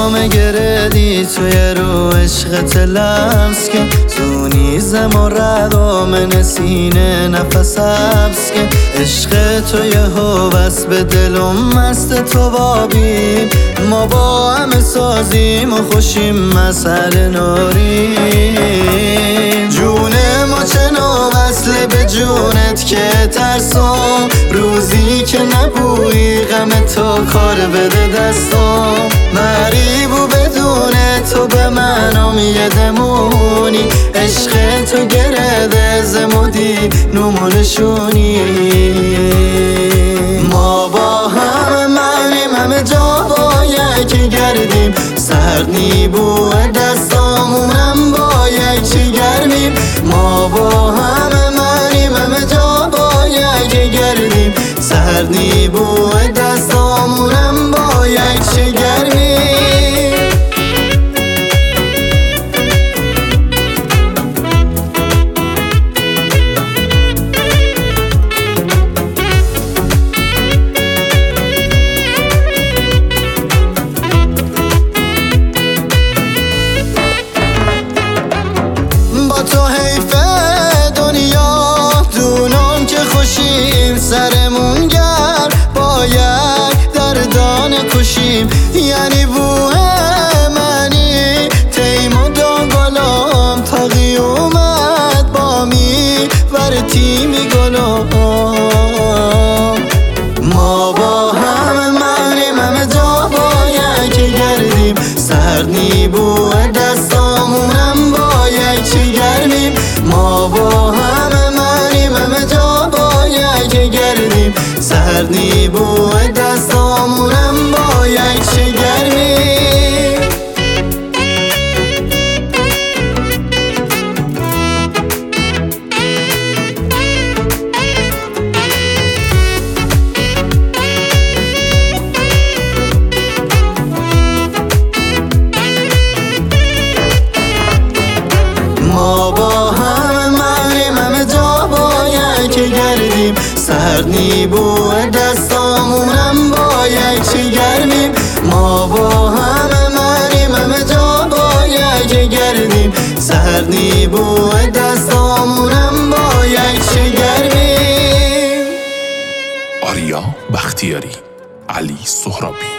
جام گردی توی رو عشقت لمس که زونی زم و ردام نسینه نفس حبس که عشق توی هوس به دلم مست تو بابیم ما با همه سازیم و خوشیم مسئله ناریم جون ما چنو وصله به جونت که ترسم روزی که نبویی غم تو کار بده دستم مریبو بدون تو به منم یه دمونی عشق تو گرده زمودی نمونشونی ما با همه جا با یکی گردیم سرد نیبو دستامونم با یکی گرمیم ما با همه جا با یکی گردیم سرد نیبو دستامونم با یکی گرمیم تو حیف دنیا دونم که خوشیم سرمون گر باید دردان کشیم یعنی بوه منی تیم و دانگلام تاقی اومد با می ور تیمی گلام ما با همه جا با یکی گردیم سرد نیبو دستامونم با یکی گرمیم ما با همه جا با یکی گردیم سرد نیبو دستامونم با یکی گرمیم ما با همه جا با یکی گردیم سرد نیبو دستامونم با یکی گرمیم ما با همه جا با یکی گردیم سرد نیبو دستامونم با یکی گرمیم آریا بختیاری، علی سهرابی.